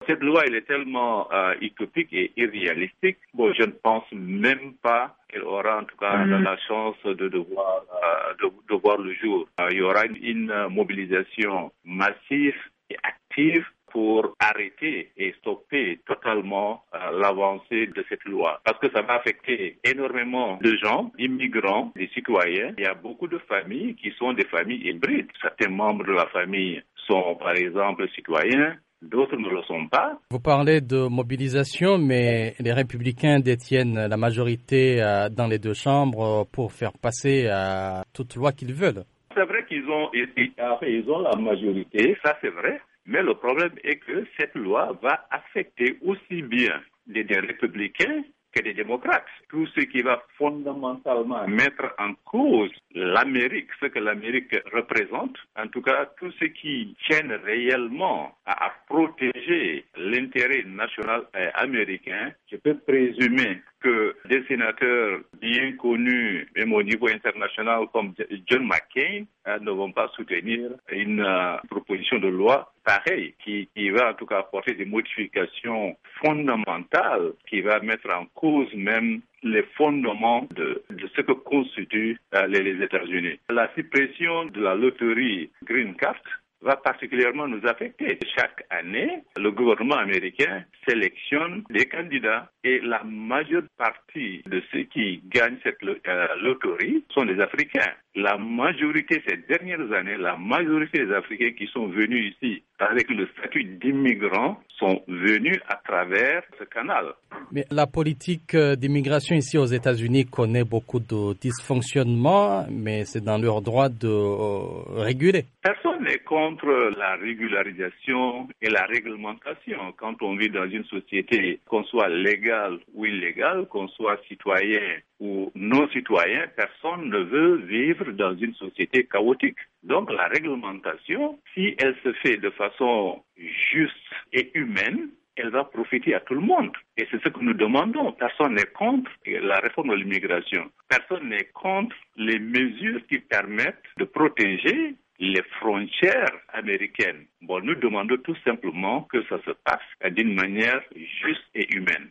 Cette loi, elle est tellement utopique et irréalistique. Bon, je ne pense même pas qu'elle aura en tout cas la chance de voir le jour. Il y aura une mobilisation massive et active pour arrêter et stopper totalement l'avancée de cette loi. Parce que ça va affecter énormément de gens, d'immigrants, des citoyens. Il y a beaucoup de familles qui sont des familles hybrides. Certains membres de la famille sont par exemple citoyens, d'autres ne le sont pas. Vous parlez de mobilisation, mais les Républicains détiennent la majorité dans les deux chambres pour faire passer toute loi qu'ils veulent. C'est vrai qu'ils ont la majorité, ça c'est vrai. Mais le problème est que cette loi va affecter aussi bien des républicains que des démocrates. Tout ce qui va fondamentalement mettre en cause l'Amérique, ce que l'Amérique représente, en tout cas tout ce qui tienne réellement à protéger l'intérêt national américain, je peux présumer que des sénateurs bien connus, même au niveau international, comme John McCain, ne vont pas soutenir une proposition de loi pareille, qui va en tout cas apporter des modifications fondamentales, qui va mettre en cause même les fondements de ce que constituent les États-Unis. La suppression de la loterie Green Card va particulièrement nous affecter. Chaque année, le gouvernement américain sélectionne des candidats et la majeure partie de ceux qui gagnent cette loterie sont des Africains. La majorité, ces dernières années, la majorité des Africains qui sont venus ici avec le statut d'immigrants sont venus à travers ce canal. Mais la politique d'immigration ici aux États-Unis connaît beaucoup de dysfonctionnements, mais c'est dans leur droit de réguler. Personne n'est contre la régularisation et la réglementation. Quand on vit dans une société, qu'on soit légal ou illégal, qu'on soit citoyen ou non citoyen, personne ne veut vivre dans une société chaotique. Donc la réglementation, si elle se fait de façon juste et humaine, elle va profiter à tout le monde. Et c'est ce que nous demandons. Personne n'est contre la réforme de l'immigration. Personne n'est contre les mesures qui permettent de protéger les frontières américaines. Bon, nous demandons tout simplement que ça se passe d'une manière juste et humaine.